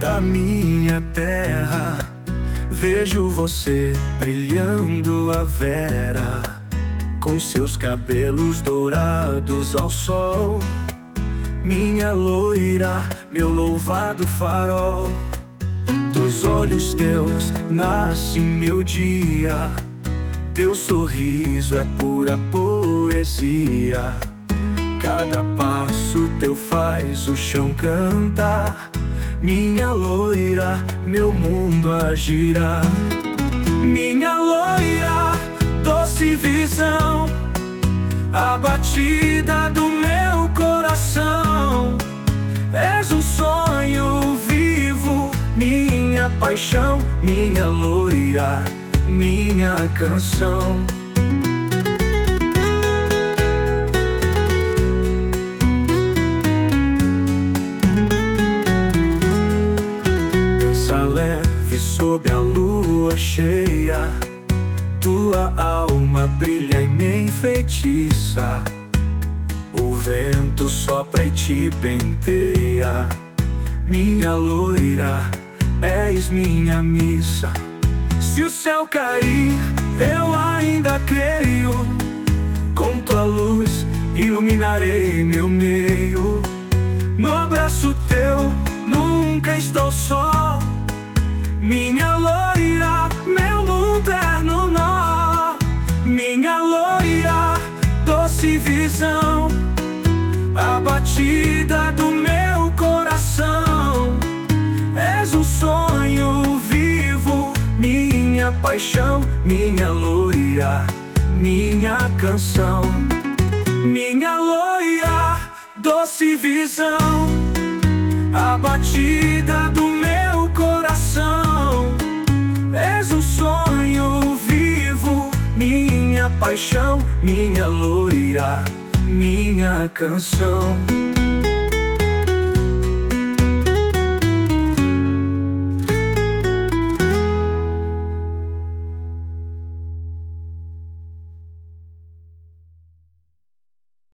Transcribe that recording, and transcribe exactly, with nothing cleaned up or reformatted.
da minha terra. Vejo você brilhando a vera, com seus cabelos dourados ao sol. Minha loira, meu louvado farol. Dos olhos teus nasce meu dia, teu sorriso é pura poesia. Cada passo teu faz o chão cantar. Minha loira, meu mundo a girar. Minha loira, doce visão, a batida do meu coração. És um sonho vivo, minha paixão. Minha loira, minha canção. Leve sob a lua cheia, tua alma brilha e me enfeitiça. O vento sopra e te penteia. Minha loira, és minha missa. Se o céu cair, eu ainda creio. Com tua luz iluminarei meu meio. No abraço teu nunca estou só. Minha loira, meu mundo é no nó. Minha loira, doce visão, a batida do meu coração. És um sonho vivo, minha paixão. Minha loira, minha canção. Minha loira, doce visão, a batida do meu coração. És um sonho vivo, minha paixão. Minha loira, minha canção.